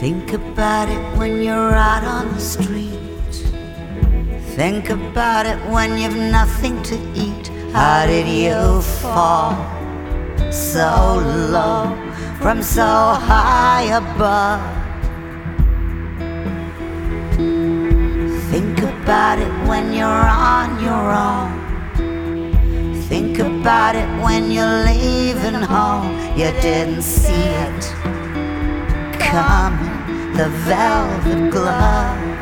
Think about it when you're out on the street. Think about it when you've nothing to eat. How did you fall so low from so high above? Think about it when you're on your own. Think about it when you're leaving home. You didn't see it coming, the velvet glove.